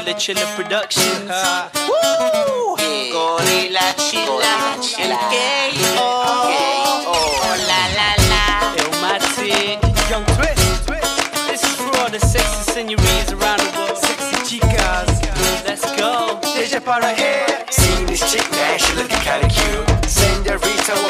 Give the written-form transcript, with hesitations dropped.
the Chilla Production. Woo! Gorilla Chilla, el K.O. Oh la la la. Illmatic, Young Twist. This is for all the sexy senoritas around the world. Sexy chicas, Let's go. ella para here. See this chick, man, she looking kinda cute. Senorita,